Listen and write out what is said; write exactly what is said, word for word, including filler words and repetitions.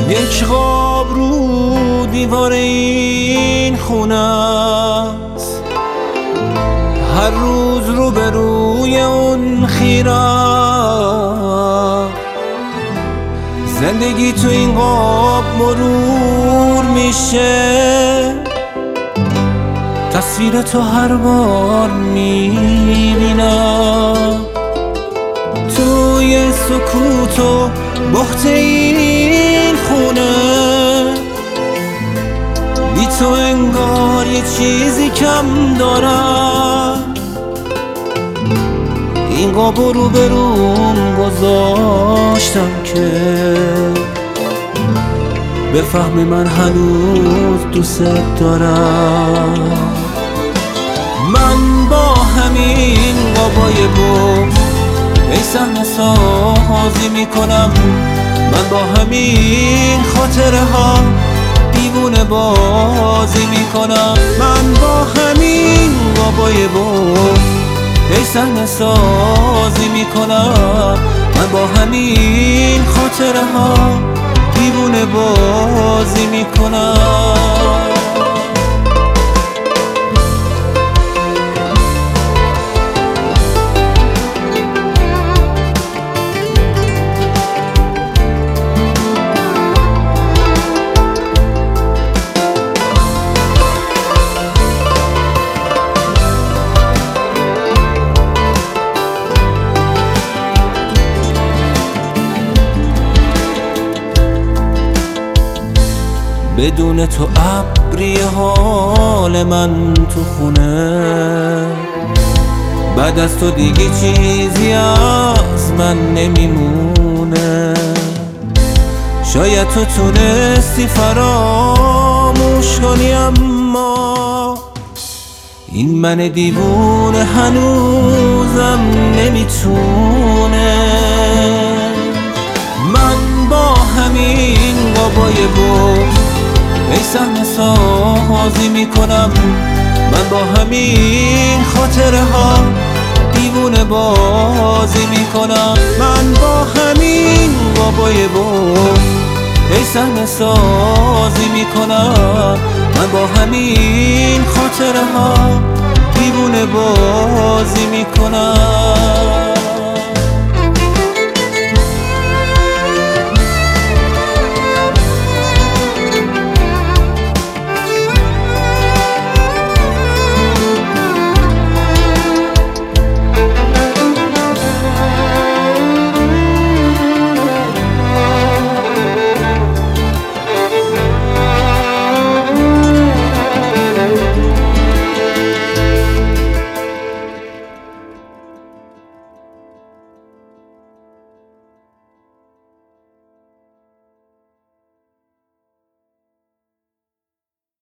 یک خواب رو دیوار این خونه است، هر روز رو به روی اون خیره. زندگی تو این قاب مرور میشه، تصویر تو هر بار میبینم. توی سکوت و بحت این خونه، بی تو انگار یه چیزی کم دارم. این قاب رو به روم گذاشتم که بفهمی من هنوز دوست دارم. من با همین قابای بود ای صحنه سازی میکنم، من با همین خاطره ها دیوونه بازی میکنم. من با همین قابای بود ای صحنه سازی میکنم، من با همین خاطره ها دیوونه بازی میکنم. بدون تو ابری حال من تو خونه، بعد از تو دیگه چیزی از من نمیمونه. شاید تو تونستی فراموش کنی، اما این من دیوونه هنوزم نمیتونه. من با همین قابای بود ای صحنه سازی میکنم، من با همین خاطره ها دیوونه بازی میکنم. من با همین قابای بود ای صحنه سازی میکنم، من با همین خاطره ها دیوونه بازی میکنم.